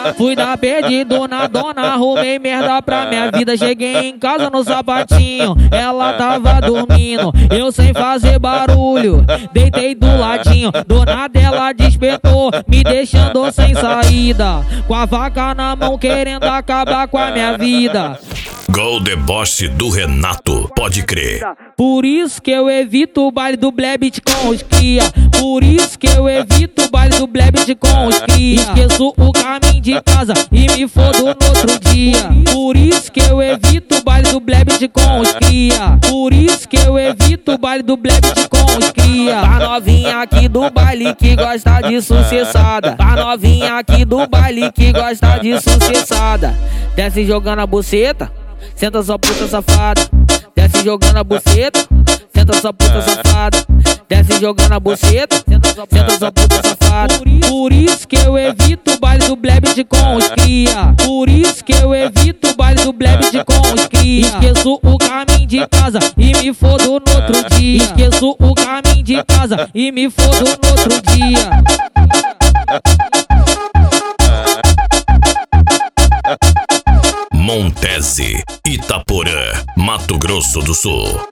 Fui dar perdido na dona, arrumei merda pra minha vida. Cheguei em casa no sapatinho, ela tava dormindo, eu sem fazer barulho, deitei do ladinho. Do nada ela despertou, me deixando sem saída, com a faca na mão querendo acabar com a minha vida. Gol deboche do Renato, pode crer. Por isso que eu evito o baile do Blebit com os cria. Por isso que eu evito o baile do Blebit com os cria. Esqueço o caminho de casa e me fodo no outro dia. Por isso que eu evito o baile do Blebit com os cria. Por isso que eu evito o baile do Blebit com os cria. Tá novinha aqui do baile que gosta de sucessada. Tá novinha aqui do baile que gosta de sucessada. Desce jogando a buceta, senta sua puta safada. Desce jogando a buceta, senta sua puta safada. Desce jogando a buceta, senta sua puta safada. Por isso que eu evito o baile do Blebit com os cria. Por isso que eu evito o baile do Blebit com os cria. Esqueço o caminho de casa e me fodo no outro dia. Esqueço o caminho de casa e me fodo no outro dia. Montese, Itaporã, Mato Grosso do Sul.